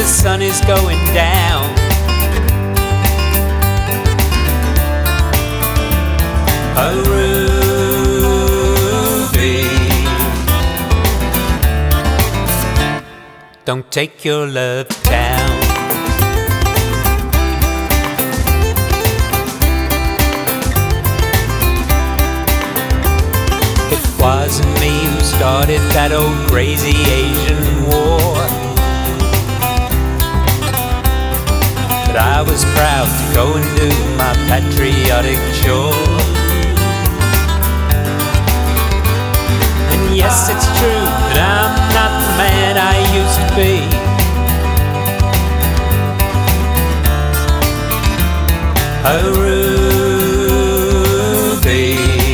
sun is going down. Oh, Ruby, don't take your love down. It wasn't me who started that old crazy Asian war, but I was proud to go and do my patriotic chore. And yes, it's true that I'm not the man I used to be. Oh, Ruby,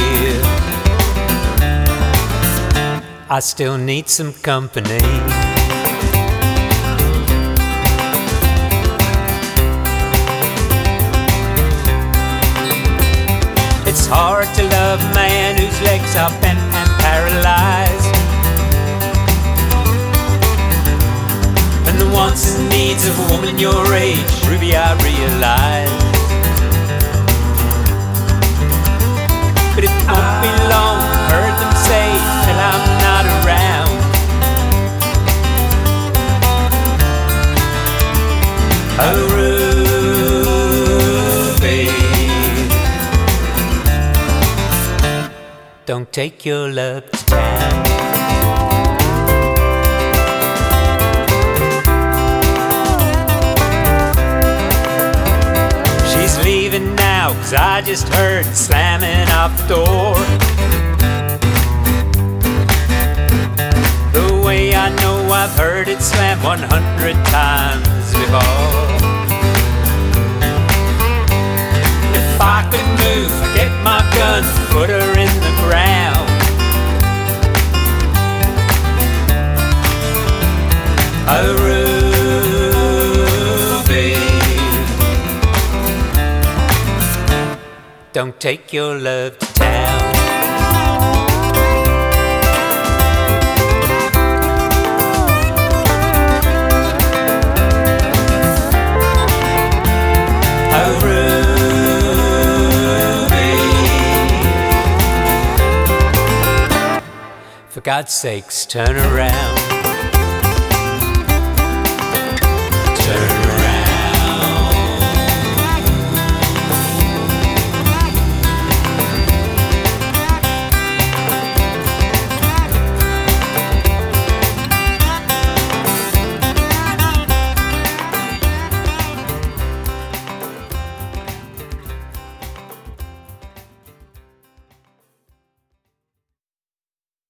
I still need some company. It's hard to love a man whose legs are bent and paralyzed, and the wants and needs of a woman your age, Ruby, I realize. But it won't be long, heard them say, till I'm not around. Oh, Ruby, don't take your love to town. She's leaving now, 'cause I just heard slamming off the door. The way I know I've heard it slam 100 times before. If I could move, I'd get my gun, put her in the ground. Oh, Ruby, don't take your love to town. Oh, Ruby, for God's sakes, turn around.